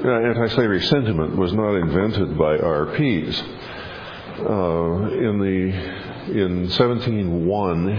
anti-slavery sentiment was not invented by RPs. In 1701,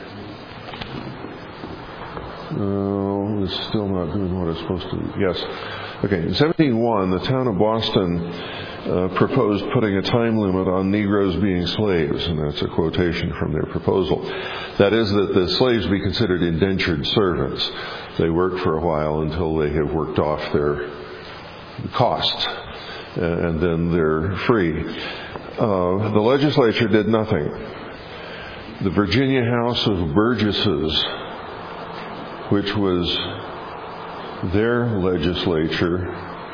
it's still not doing what it's supposed to do. Yes. Okay. In 1701, the town of Boston proposed putting a time limit on Negroes being slaves, and that's a quotation from their proposal. That is, that the slaves be considered indentured servants. They work for a while until they have worked off their costs, and then they're free. The legislature did nothing. The Virginia House of Burgesses, which was their legislature,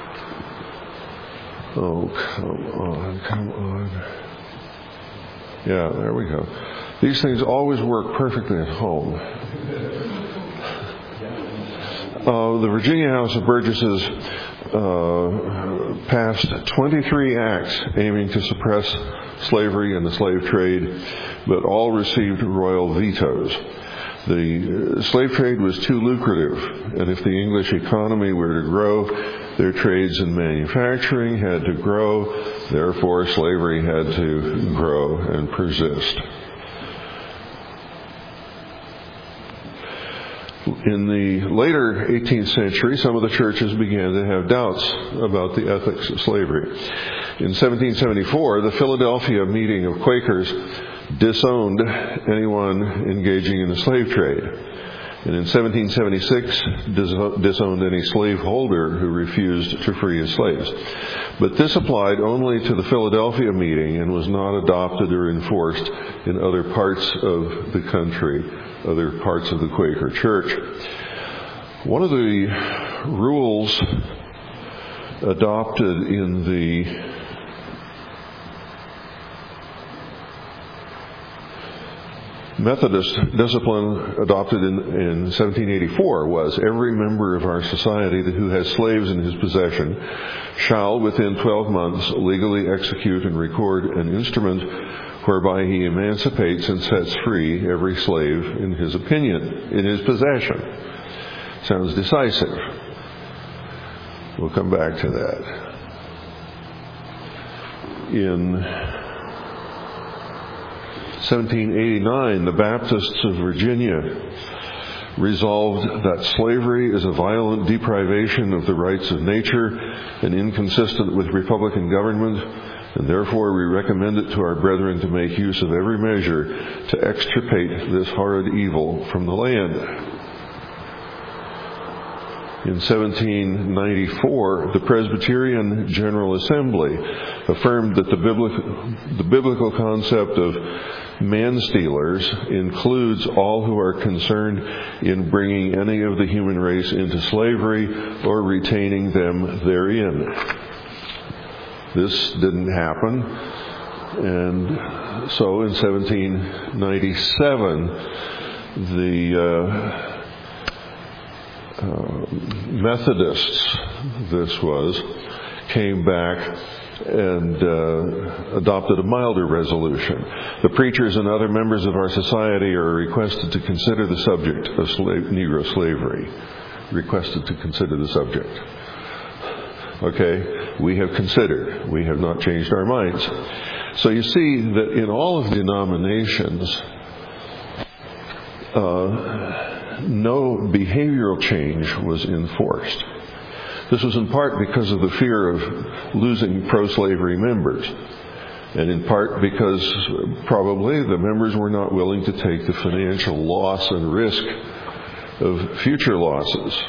oh, come on. Yeah, there we go. These things always work perfectly at home. The Virginia House of Burgesses passed 23 acts aiming to suppress slavery and the slave trade, but all received royal vetoes. The slave trade was too lucrative, and if the English economy were to grow, their trades and manufacturing had to grow, therefore slavery had to grow and persist. In the later 18th century, some of the churches began to have doubts about the ethics of slavery. In 1774, the Philadelphia meeting of Quakers disowned anyone engaging in the slave trade. And in 1776, disowned any slaveholder who refused to free his slaves. But this applied only to the Philadelphia meeting and was not adopted or enforced in other parts of the country, other parts of the Quaker Church. One of the rules adopted in the Methodist discipline adopted in 1784 was every member of our society who has slaves in his possession shall within 12 months legally execute and record an instrument whereby he emancipates and sets free every slave in his possession. Sounds decisive. We'll come back to that. In 1789, the Baptists of Virginia resolved that slavery is a violent deprivation of the rights of nature and inconsistent with republican government, and therefore we recommend it to our brethren to make use of every measure to extirpate this horrid evil from the land. In 1794, the Presbyterian General Assembly affirmed that the biblical concept of man-stealers includes all who are concerned in bringing any of the human race into slavery or retaining them therein. This didn't happen, and so in 1797, the Methodists, came back and adopted a milder resolution. The preachers and other members of our society are requested to consider the subject of Negro slavery. Requested to consider the subject. Okay, we have considered. We have not changed our minds. So you see that in all of the denominations, no behavioral change was enforced. This was in part because of the fear of losing pro-slavery members, and in part because probably the members were not willing to take the financial loss and risk of future losses.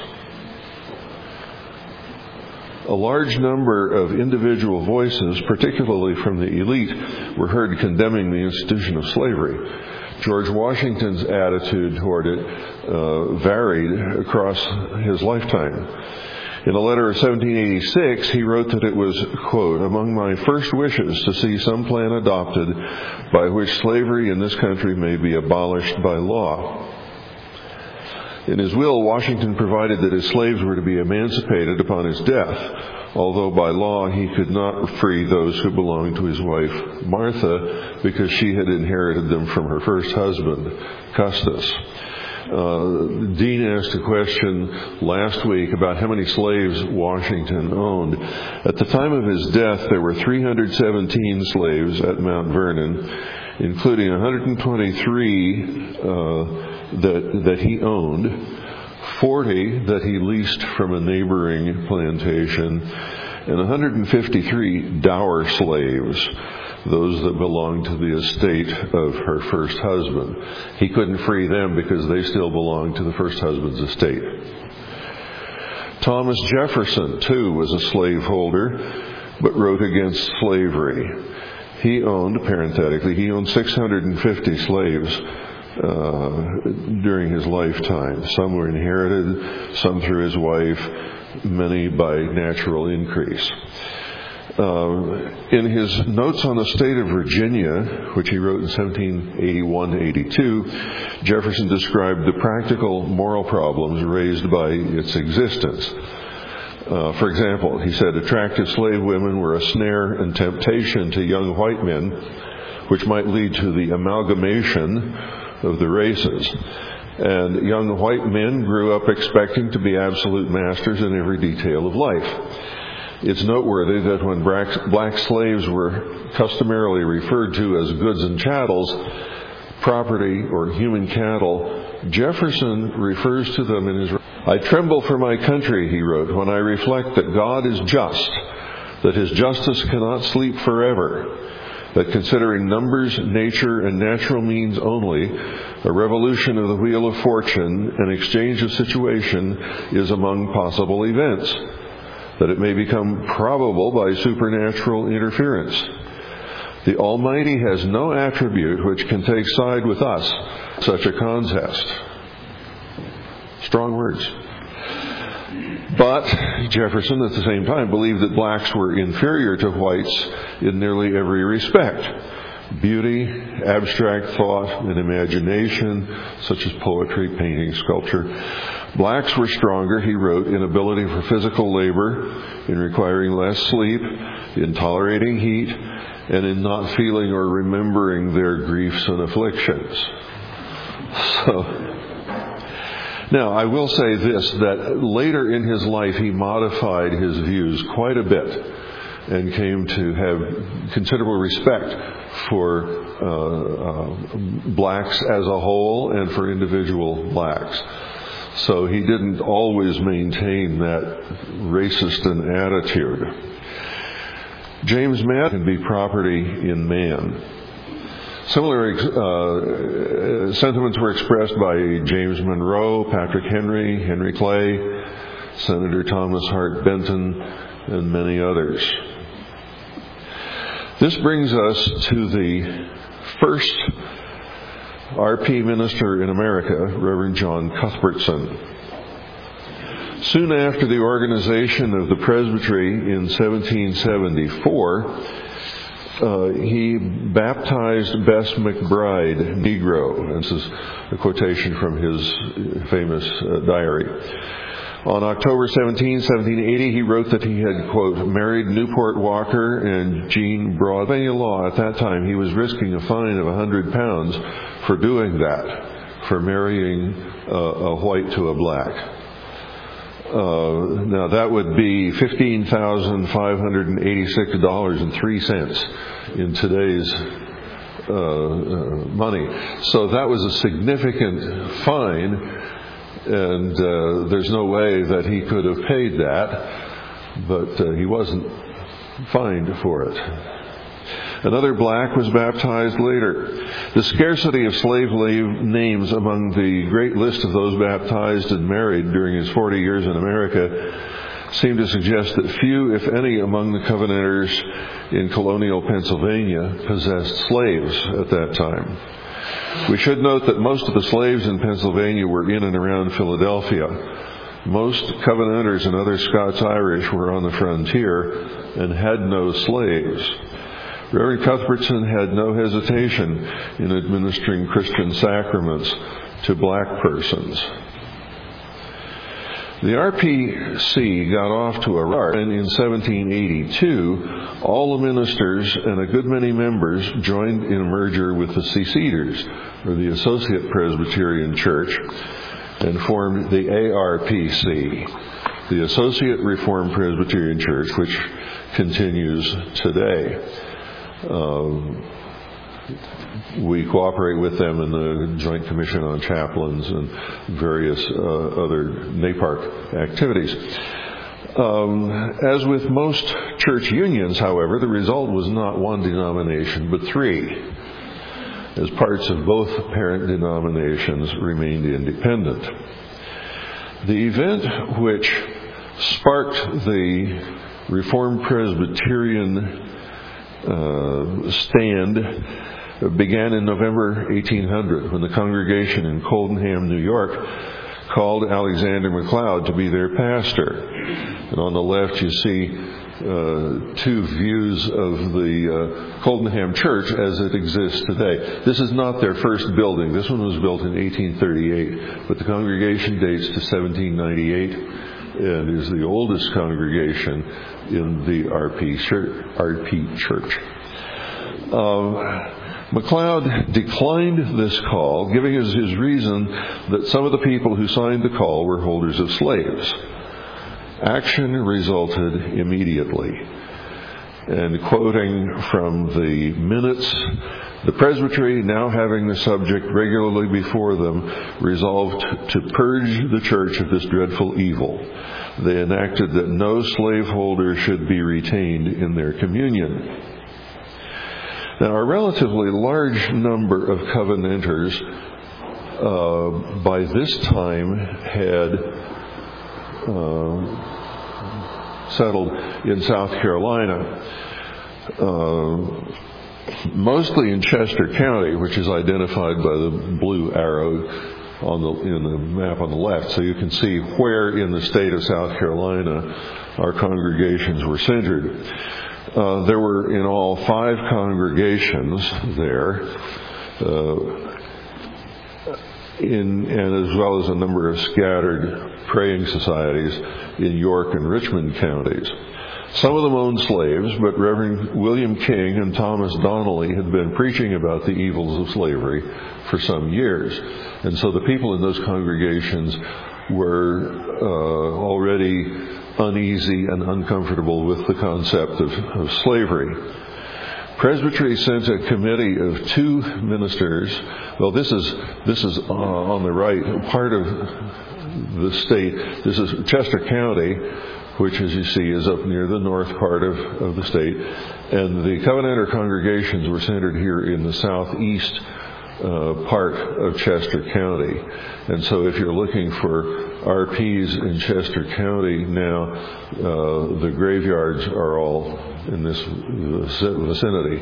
A large number of individual voices, particularly from the elite, were heard condemning the institution of slavery. George Washington's attitude toward it varied across his lifetime. In a letter of 1786, he wrote that it was, quote, among my first wishes to see some plan adopted by which slavery in this country may be abolished by law. In his will, Washington provided that his slaves were to be emancipated upon his death, although by law he could not free those who belonged to his wife Martha because she had inherited them from her first husband, Custis. Dean asked a question last week about how many slaves Washington owned. At the time of his death, there were 317 slaves at Mount Vernon, including 123 that he owned, 40 that he leased from a neighboring plantation, and 153 dower slaves, those that belonged to the estate of her first husband. He couldn't free them because they still belonged to the first husband's estate. Thomas Jefferson, too, was a slaveholder, but wrote against slavery. He owned 650 slaves during his lifetime. Some were inherited, some through his wife, many by natural increase. In his Notes on the State of Virginia, which he wrote in 1781-82, Jefferson described the practical moral problems raised by its existence. For example, he said, attractive slave women were a snare and temptation to young white men, which might lead to the amalgamation of the races. And young white men grew up expecting to be absolute masters in every detail of life. It's noteworthy that when black slaves were customarily referred to as goods and chattels, property or human cattle, Jefferson refers to them in his... I tremble for my country, he wrote, when I reflect that God is just, that his justice cannot sleep forever, that considering numbers, nature, and natural means only, a revolution of the wheel of fortune, an exchange of situation, is among possible events, that it may become probable by supernatural interference. The Almighty has no attribute which can take side with us in such a contest. Strong words. But Jefferson, at the same time, believed that blacks were inferior to whites in nearly every respect. Beauty, abstract thought, and imagination, such as poetry, painting, sculpture. Blacks were stronger, he wrote, in ability for physical labor, in requiring less sleep, in tolerating heat, and in not feeling or remembering their griefs and afflictions. Now, I will say this, that later in his life he modified his views quite a bit and came to have considerable respect for blacks as a whole and for individual blacks. So he didn't always maintain that racist an attitude. James Madison can be property in man. Similar sentiments were expressed by James Monroe, Patrick Henry, Henry Clay, Senator Thomas Hart Benton, and many others. This brings us to the first RP minister in America, Reverend John Cuthbertson. Soon after the organization of the presbytery in 1774, he baptized Bess McBride, Negro. This is a quotation from his famous diary. On October 17, 1780, he wrote that he had, quote, married Newport Walker and Jean Broad. By law at that time, he was risking a fine of £100 for doing that, for marrying a white to a black. Now that would be $15,586.03 in today's money. So that was a significant fine, and there's no way that he could have paid that, but he wasn't fined for it. Another black was baptized later. The scarcity of slave names among the great list of those baptized and married during his 40 years in America seemed to suggest that few, if any, among the Covenanters in colonial Pennsylvania possessed slaves at that time. We should note that most of the slaves in Pennsylvania were in and around Philadelphia. Most Covenanters and other Scots-Irish were on the frontier and had no slaves. Reverend Cuthbertson had no hesitation in administering Christian sacraments to black persons. The RPC got off to a start, and in 1782, all the ministers and a good many members joined in a merger with the Seceders, or the Associate Presbyterian Church, and formed the ARPC, the Associate Reformed Presbyterian Church, which continues today. We cooperate with them in the Joint Commission on Chaplains and various other NAPARC activities. As with most church unions, however, the result was not one denomination, but three, as parts of both parent denominations remained independent. The event which sparked the Reformed Presbyterian stand began in November 1800 when the congregation in Coldenham, New York, called Alexander MacLeod to be their pastor. And on the left you see two views of the Coldenham Church as it exists today. This is not their first building. This one was built in 1838, but the congregation dates to 1798 and is the oldest congregation in the RP Church. MacLeod declined this call, giving as his reason that some of the people who signed the call were holders of slaves. Action resulted immediately. And quoting from the minutes, the presbytery, now having the subject regularly before them, resolved to purge the church of this dreadful evil. They enacted that no slaveholder should be retained in their communion. Now, a relatively large number of Covenanters by this time had settled in South Carolina, mostly in Chester County, which is identified by the blue arrow in the map on the left. So you can see where in the state of South Carolina our congregations were centered. There were in all 5 congregations there, and as well as a number of scattered praying societies in York and Richmond counties. Some of them owned slaves, but Reverend William King and Thomas Donnelly had been preaching about the evils of slavery for some years. And so the people in those congregations were already uneasy and uncomfortable with the concept of slavery. Presbytery sent a committee of 2 ministers. Well, this is on the right, part of the state. This is Chester County, which, as you see, is up near the north part of the state. And the Covenanter congregations were centered here in the southeast part of Chester County. And so if you're looking for RPs in Chester County now, the graveyards are all in this vicinity.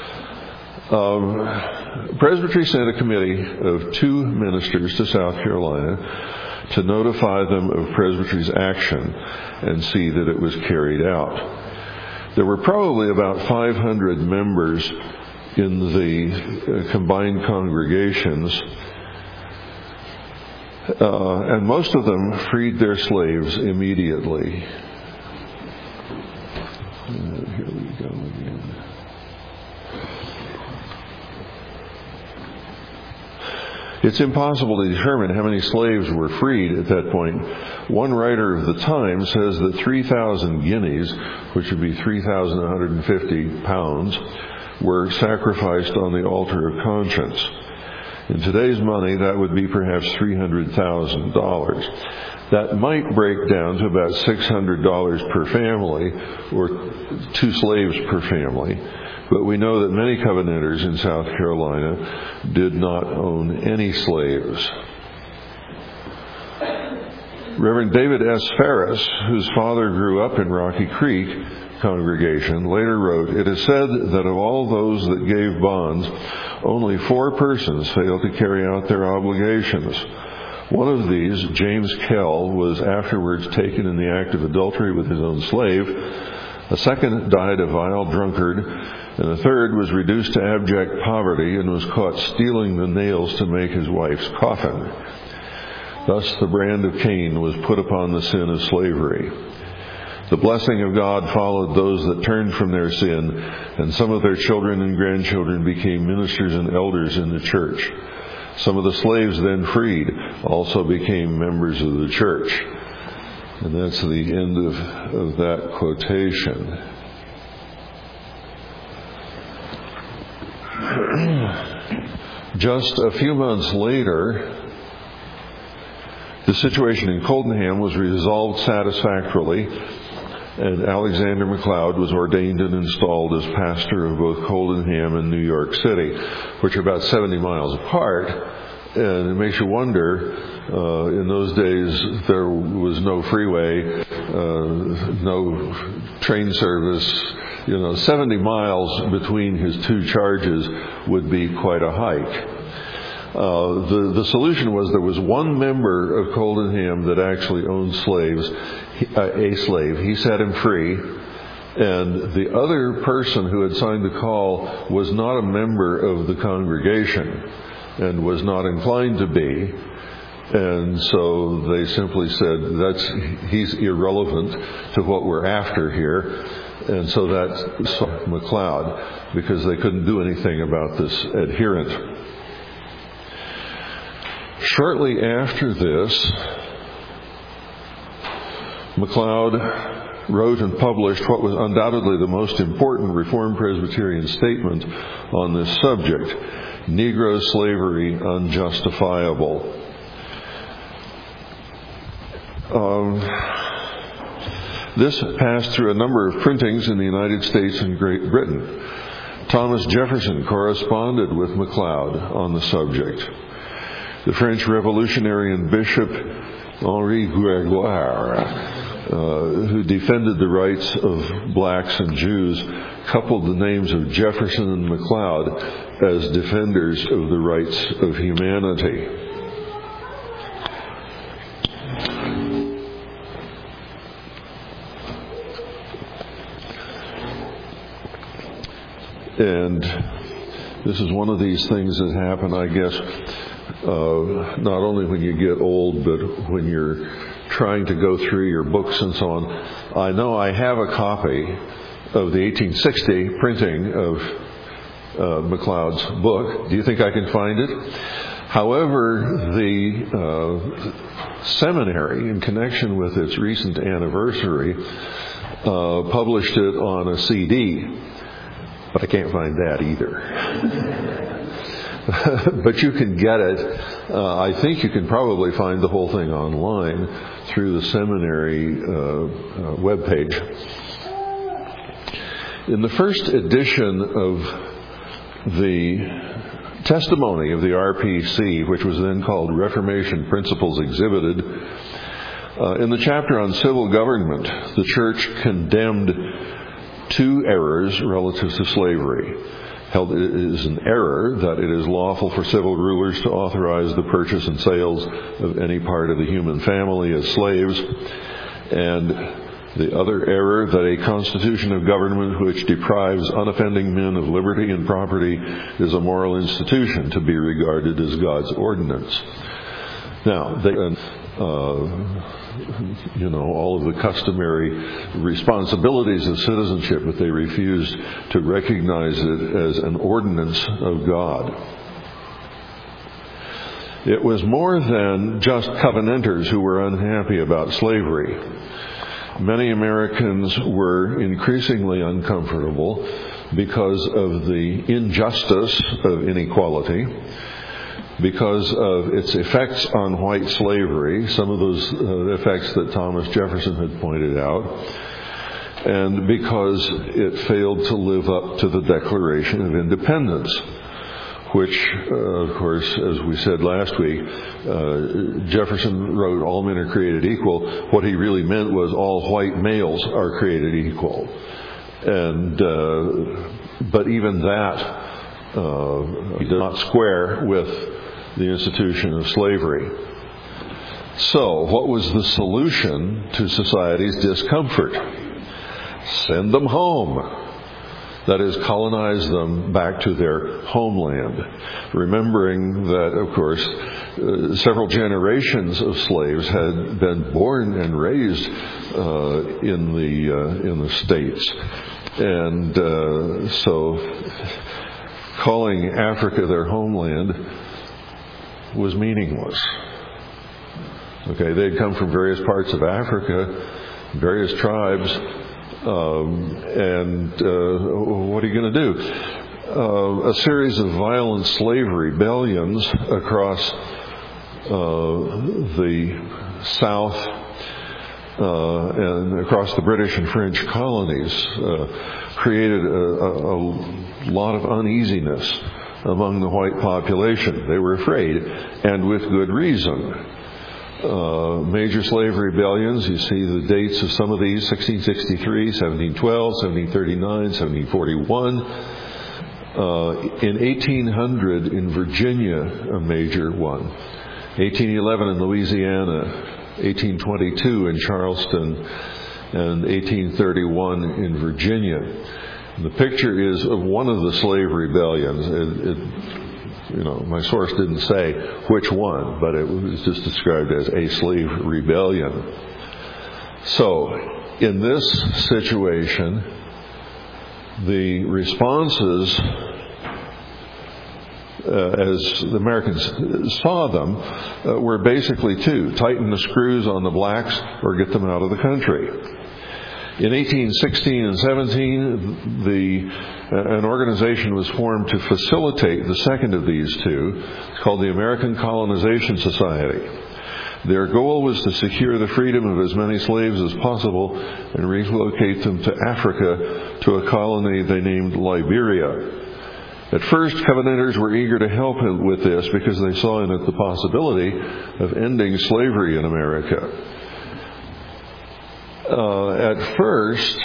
Presbytery sent a committee of 2 ministers to South Carolina to notify them of Presbytery's action and see that it was carried out. There were probably about 500 members in the combined congregations, and most of them freed their slaves immediately. Here we go again. It's impossible to determine how many slaves were freed at that point. One writer of the time says that 3,000 guineas, which would be 3,150 pounds, were sacrificed on the altar of conscience. In today's money, that would be perhaps $300,000. That might break down to about $600 per family, or 2 slaves per family. But we know that many Covenanters in South Carolina did not own any slaves. Reverend David S. Ferris, whose father grew up in Rocky Creek congregation, later wrote, "It is said that of all those that gave bonds, only 4 persons failed to carry out their obligations. One of these, James Kell, was afterwards taken in the act of adultery with his own slave. A second died a vile drunkard, and a third was reduced to abject poverty and was caught stealing the nails to make his wife's coffin. Thus the brand of Cain was put upon the sin of slavery. The blessing of God followed those that turned from their sin, and some of their children and grandchildren became ministers and elders in the church. Some of the slaves then freed also became members of the church. And that's the end of that quotation. Just a few months later, the situation in Coldenham was resolved satisfactorily, and Alexander MacLeod was ordained and installed as pastor of both Coldenham and New York City, which are about 70 miles apart. And it makes you wonder, in those days there was no freeway, no train service. 70 miles between his two charges would be quite a hike. The solution was there was one member of Coldenham that actually owned slaves, a slave. He set him free. And the other person who had signed the call was not a member of the congregation and was not inclined to be. And so they simply said, he's irrelevant to what we're after here. And so that's MacLeod, because they couldn't do anything about this adherent. Shortly after this, MacLeod wrote and published what was undoubtedly the most important Reformed Presbyterian statement on this subject, Negro Slavery Unjustifiable. This passed through a number of printings in the United States and Great Britain. Thomas Jefferson corresponded with MacLeod on the subject. The French revolutionary and bishop Henri Grégoire, who defended the rights of blacks and Jews, coupled the names of Jefferson and MacLeod as defenders of the rights of humanity. And this is one of these things that happen, I guess, not only when you get old, but when you're trying to go through your books and so on. I know I have a copy of the 1860 printing of MacLeod's book. Do you think I can find it? However, the seminary, in connection with its recent anniversary, published it on a CD. But I can't find that either. But you can get it. I think you can probably find the whole thing online through the seminary webpage. In the first edition of the testimony of the RPC, which was then called Reformation Principles Exhibited, in the chapter on civil government, the church condemned two errors relative to slavery. Held it is an error that it is lawful for civil rulers to authorize the purchase and sales of any part of the human family as slaves, and the other error that a constitution of government which deprives unoffending men of liberty and property is a moral institution to be regarded as God's ordinance. Now, all of the customary responsibilities of citizenship, but they refused to recognize it as an ordinance of God. It was more than just Covenanters who were unhappy about slavery. Many Americans were increasingly uncomfortable because of the injustice of inequality, because of its effects on white slavery, some of those effects that Thomas Jefferson had pointed out, and because it failed to live up to the Declaration of Independence, which, of course, as we said last week, Jefferson wrote, all men are created equal. What he really meant was all white males are created equal. And but even that did not square with the institution of slavery. So, what was the solution to society's discomfort? Send them home. That is, colonize them back to their homeland. Remembering that, of course, several generations of slaves had been born and raised in the States. And so calling Africa their homeland was meaningless. Okay, they'd come from various parts of Africa, various tribes, and what are you going to do? A series of violent slave rebellions across the South and across the British and French colonies created a lot of uneasiness among the white population. They were afraid, and with good reason. Major slave rebellions, you see the dates of some of these: 1663, 1712, 1739, 1741. In 1800 in Virginia, a major one. 1811 in Louisiana, 1822 in Charleston, and 1831 in Virginia. The picture is of one of the slave rebellions. My source didn't say which one, but it was just described as a slave rebellion. So, in this situation, the responses, as the Americans saw them, were basically two: tighten the screws on the blacks or get them out of the country. In 1816 and 17, an organization was formed to facilitate the second of these two. It's called the American Colonization Society. Their goal was to secure the freedom of as many slaves as possible and relocate them to Africa, to a colony they named Liberia. At first, Covenanters were eager to help with this because they saw in it the possibility of ending slavery in America. At first,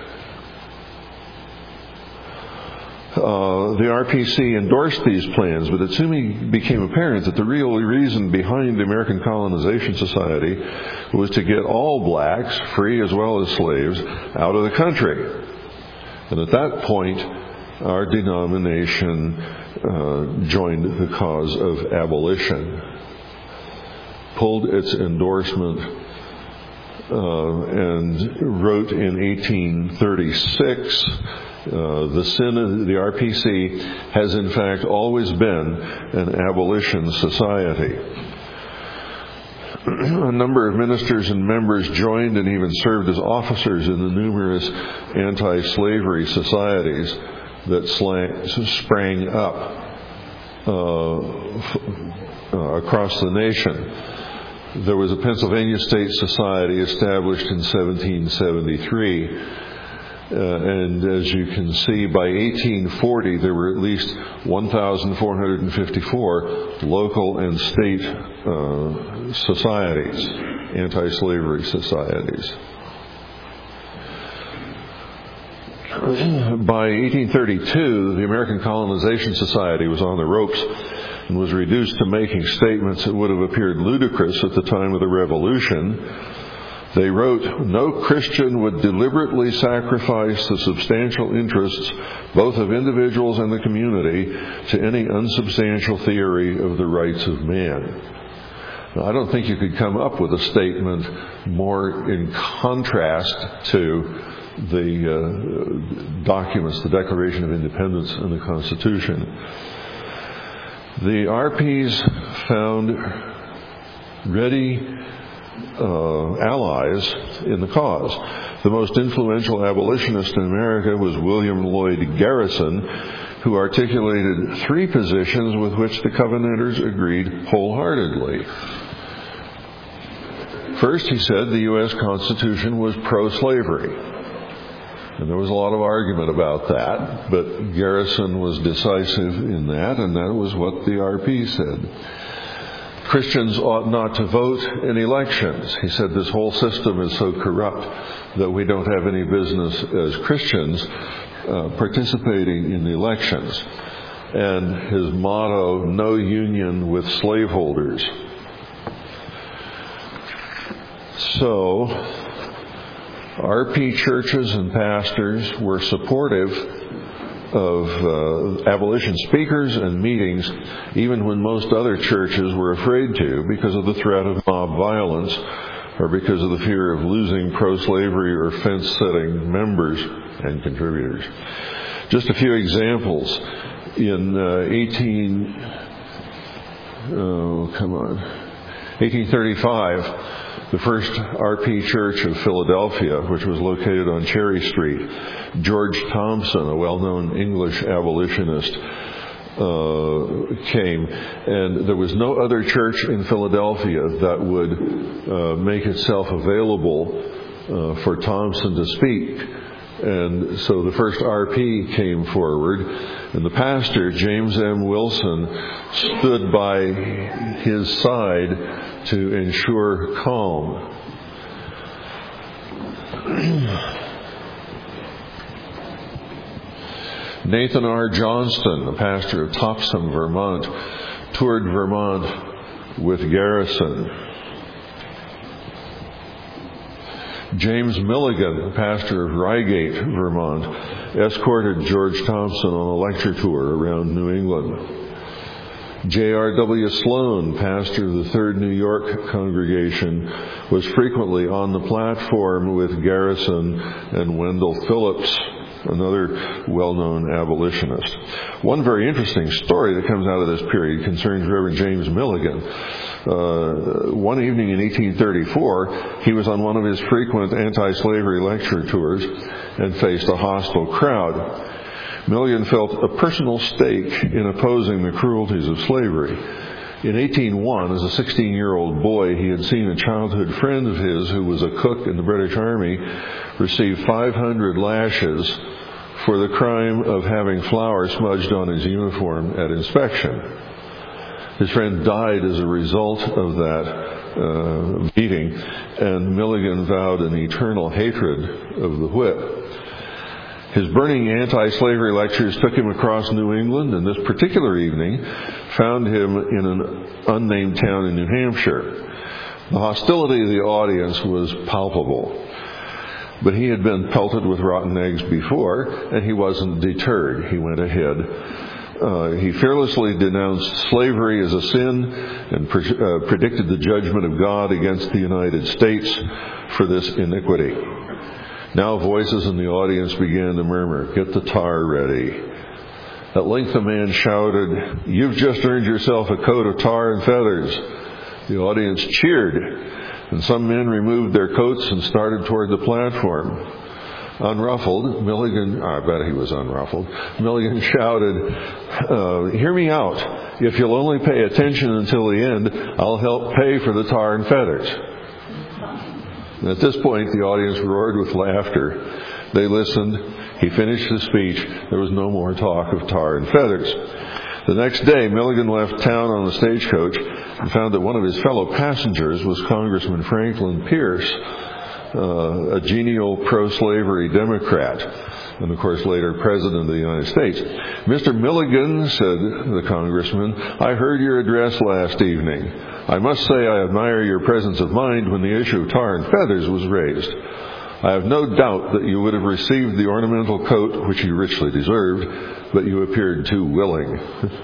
the RPC endorsed these plans, but it soon became apparent that the real reason behind the American Colonization Society was to get all blacks, free as well as slaves, out of the country. And at that point, our denomination joined the cause of abolition, pulled its endorsement, and wrote in 1836, the Synod, the RPC, has in fact always been an abolition society. A number of ministers and members joined and even served as officers in the numerous anti-slavery societies that sprang up across the nation. There was a Pennsylvania State Society established in 1773, and as you can see, by 1840 there were at least 1,454 local and state societies, anti-slavery societies. By 1832, the American Colonization Society was on the ropes and was reduced to making statements that would have appeared ludicrous at the time of the Revolution. They wrote, "No Christian would deliberately sacrifice the substantial interests both of individuals and the community to any unsubstantial theory of the rights of man." Now, I don't think you could come up with a statement more in contrast to the documents, the Declaration of Independence and the Constitution. The RPs found ready allies in the cause. The most influential abolitionist in America was William Lloyd Garrison, who articulated three positions with which the Covenanters agreed wholeheartedly. First, he said the U.S. Constitution was pro-slavery. And there was a lot of argument about that, but Garrison was decisive in that, and that was what the RP said. Christians ought not to vote in elections. He said this whole system is so corrupt that we don't have any business as Christians participating in the elections. And his motto, no union with slaveholders. So, RP churches and pastors were supportive of abolition speakers and meetings, even when most other churches were afraid to, because of the threat of mob violence or because of the fear of losing pro-slavery or fence-setting members and contributors. Just a few examples. In 1835, the first RP Church of Philadelphia, which was located on Cherry Street. George Thompson, a well-known English abolitionist, came, and there was no other church in Philadelphia that would make itself available for Thompson to speak. And so the first RP came forward, and the pastor, James M. Wilson, stood by his side to ensure calm. Nathan R. Johnston, the pastor of Topsham, Vermont, toured Vermont with Garrison. James Milligan, pastor of Reigate, Vermont, escorted George Thompson on a lecture tour around New England. J.R.W. Sloan, pastor of the Third New York congregation, was frequently on the platform with Garrison and Wendell Phillips, another well-known abolitionist. One very interesting story that comes out of this period concerns Reverend James Milligan. One evening in 1834, he was on one of his frequent anti-slavery lecture tours and faced a hostile crowd. Milligan felt a personal stake in opposing the cruelties of slavery. In 1801, as a 16-year-old boy, he had seen a childhood friend of his who was a cook in the British Army receive 500 lashes for the crime of having flour smudged on his uniform at inspection. His friend died as a result of that beating, and Milligan vowed an eternal hatred of the whip. His burning anti-slavery lectures took him across New England, and this particular evening found him in an unnamed town in New Hampshire. The hostility of the audience was palpable, but he had been pelted with rotten eggs before, and he wasn't deterred. He went ahead. He fearlessly denounced slavery as a sin and predicted the judgment of God against the United States for this iniquity. Now voices in the audience began to murmur, "Get the tar ready." At length a man shouted, "You've just earned yourself a coat of tar and feathers." The audience cheered, and some men removed their coats and started toward the platform. Unruffled, Milligan, I bet he was unruffled, Milligan shouted, "Hear me out. If you'll only pay attention until the end, I'll help pay for the tar and feathers." And at this point, the audience roared with laughter. They listened. He finished his speech. There was no more talk of tar and feathers. The next day, Milligan left town on the stagecoach and found that one of his fellow passengers was Congressman Franklin Pierce, a genial pro-slavery Democrat, and of course later President of the United States. "Mr. Milligan," said the congressman, "I heard your address last evening. I must say I admire your presence of mind when the issue of tar and feathers was raised. I have no doubt that you would have received the ornamental coat which you richly deserved, but you appeared too willing."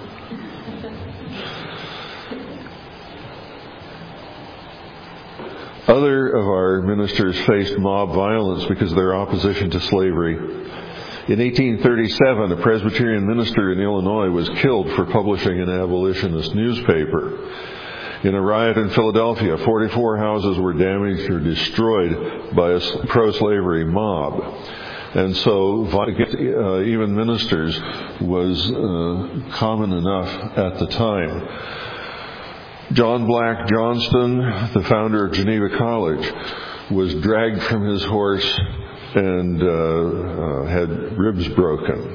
Other of our ministers faced mob violence because of their opposition to slavery. In 1837, a Presbyterian minister in Illinois was killed for publishing an abolitionist newspaper. In a riot in Philadelphia, 44 houses were damaged or destroyed by a pro-slavery mob. And so even ministers was common enough at the time. John Black Johnston, the founder of Geneva College, was dragged from his horse and had ribs broken.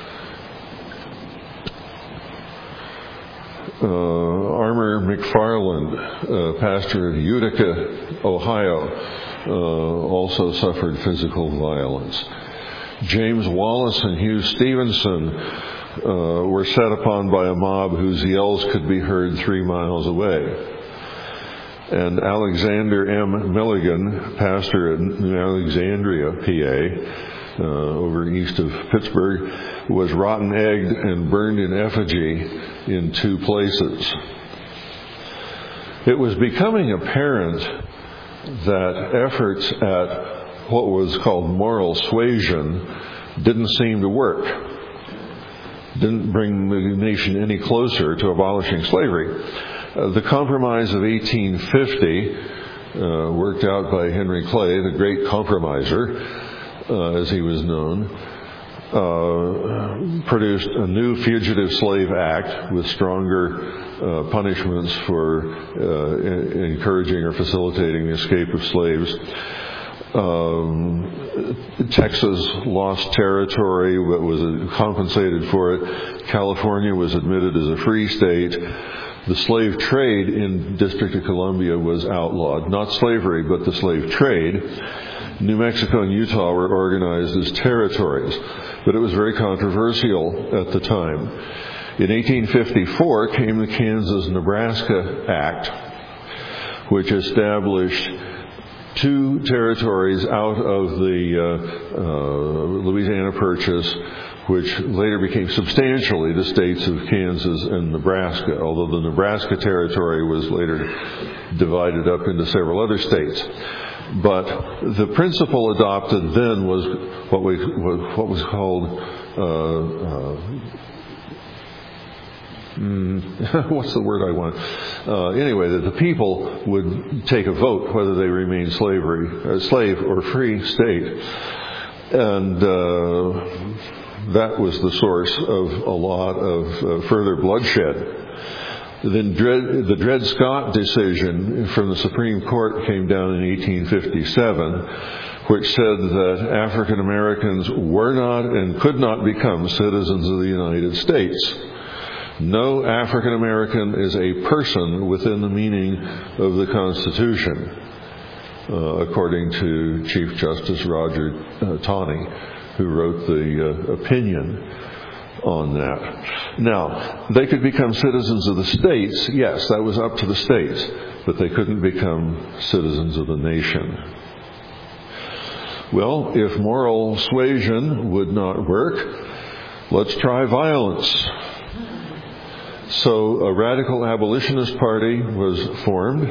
Armour McFarland, pastor of Utica, Ohio, also suffered physical violence. James Wallace and Hugh Stevenson were set upon by a mob whose yells could be heard 3 miles away. And Alexander M. Milligan, pastor at New Alexandria, PA, over east of Pittsburgh, was rotten-egged and burned in effigy in 2 places. It was becoming apparent that efforts at what was called moral suasion didn't seem to work. didn't bring the nation any closer to abolishing slavery. The Compromise of 1850, worked out by Henry Clay, the great compromiser, as he was known, produced a new Fugitive Slave Act with stronger punishments for encouraging or facilitating the escape of slaves. Texas lost territory but was compensated for it. California was admitted as a free state. The slave trade in District of Columbia was outlawed. Not slavery, but the slave trade. New Mexico and Utah were organized as territories, but it was very controversial at the time. In 1854 came the Kansas-Nebraska Act, which established two territories out of the Louisiana Purchase, which later became substantially the states of Kansas and Nebraska, although the Nebraska territory was later divided up into several other states. But the principle adopted then was what was called what's the word I want? Anyway, that the people would take a vote whether they remained slave or free state, and that was the source of a lot of further bloodshed. Then the Dred Scott decision from the Supreme Court came down in 1857, which said that African Americans were not and could not become citizens of the United States. No African American is a person within the meaning of the Constitution, according to Chief Justice Roger Taney, who wrote the opinion on that. Now, they could become citizens of the states. Yes, that was up to the states, but they couldn't become citizens of the nation. Well, if moral suasion would not work, let's try violence. So a radical abolitionist party was formed,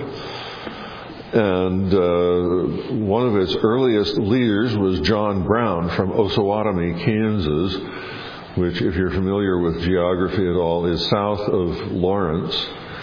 and one of its earliest leaders was John Brown from Osawatomie, Kansas, which, if you're familiar with geography at all, is south of Lawrence.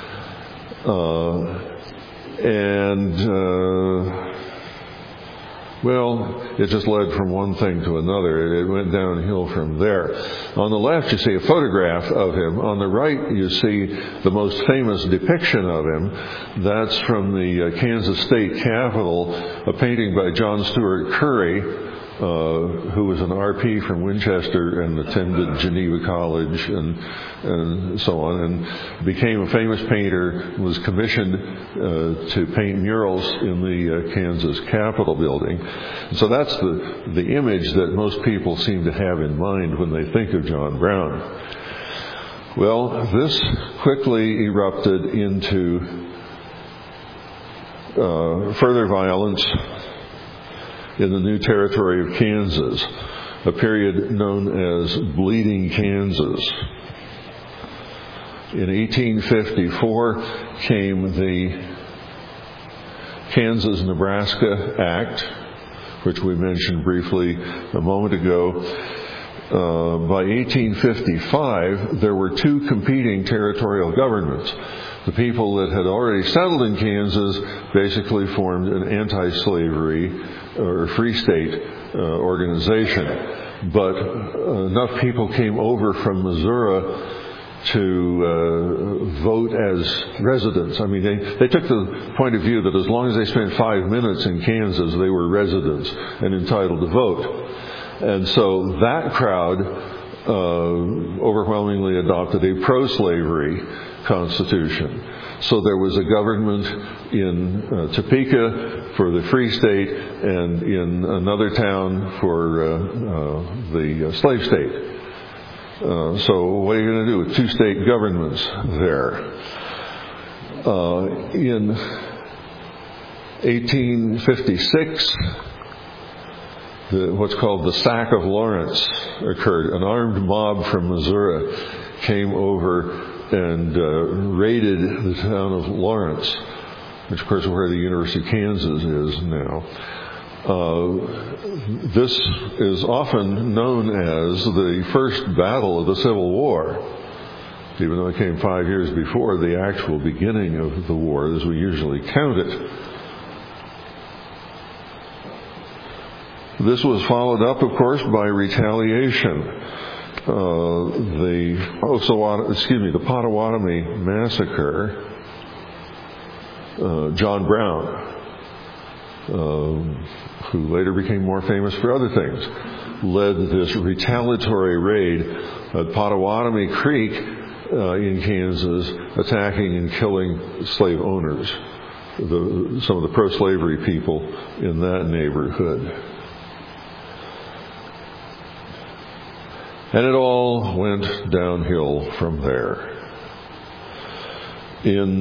Well, it just led from one thing to another. It went downhill from there. On the left, you see a photograph of him. On the right, you see the most famous depiction of him. That's from the Kansas State Capitol, a painting by John Stuart Curry, who was an RP from Winchester and attended Geneva College and so on, and became a famous painter, was commissioned to paint murals in the Kansas Capitol building. And so that's the image that most people seem to have in mind when they think of John Brown. Well, this quickly erupted into further violence in the new territory of Kansas, a period known as Bleeding Kansas. In 1854 came the Kansas-Nebraska Act, which we mentioned briefly a moment ago. By 1855, there were two competing territorial governments. The people that had already settled in Kansas basically formed an anti-slavery or free state organization. But enough people came over from Missouri to vote as residents. I mean, they took the point of view that as long as they spent 5 minutes in Kansas, they were residents and entitled to vote. And so that crowd overwhelmingly adopted a pro-slavery constitution. So there was a government in Topeka for the Free State and in another town for the slave state. So what are you going to do with two state governments there? In 1856, what's called the Sack of Lawrence occurred. An armed mob from Missouri came over and raided the town of Lawrence, which of course is where the University of Kansas is now. This is often known as the first battle of the Civil War, even though it came 5 years before the actual beginning of the war, as we usually count it. This was followed up, of course, by retaliation. The Potawatomi Massacre. John Brown, who later became more famous for other things, led this retaliatory raid at Potawatomi Creek in Kansas, attacking and killing slave owners, some of the pro-slavery people in that neighborhood. And it all went downhill from there. In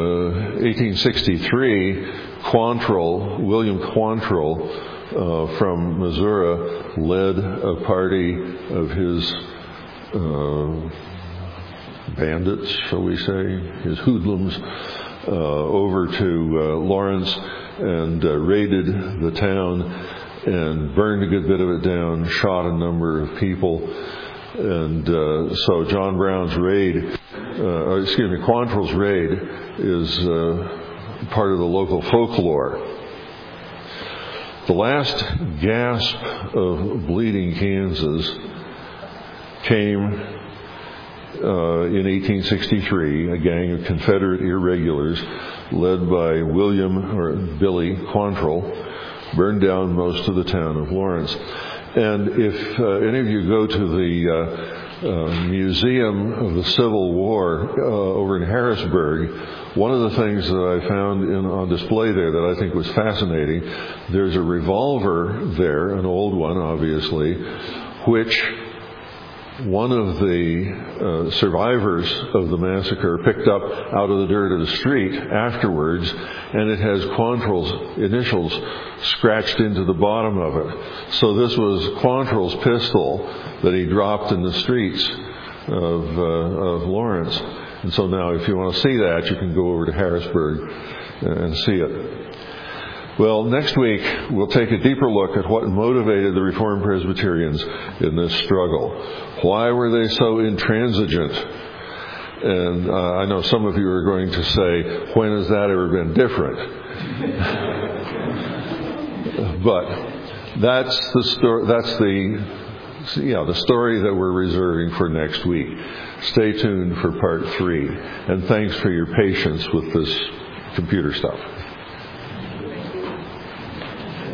1863, William Quantrill from Missouri led a party of his bandits, shall we say, his hoodlums, over to Lawrence and raided the town and burned a good bit of it down, shot a number of people. And so John Brown's raid, Quantrill's raid is part of the local folklore. The last gasp of bleeding Kansas came in 1863. A gang of Confederate irregulars led by Billy Quantrill burned down most of the town of Lawrence. And if any of you go to the Museum of the Civil War over in Harrisburg, one of the things that I found on display there that I think was fascinating, there's a revolver there, an old one obviously, which one of the survivors of the massacre picked up out of the dirt of the street afterwards, and it has Quantrill's initials scratched into the bottom of it. So this was Quantrill's pistol that he dropped in the streets of Lawrence. And so now if you want to see that, you can go over to Harrisburg and see it. Well, next week we'll take a deeper look at what motivated the Reformed Presbyterians in this struggle. Why were they so intransigent? And I know some of you are going to say, when has that ever been different? But that's the story. That's the story that we're reserving for next week. Stay tuned for part 3, and thanks for your patience with this computer stuff.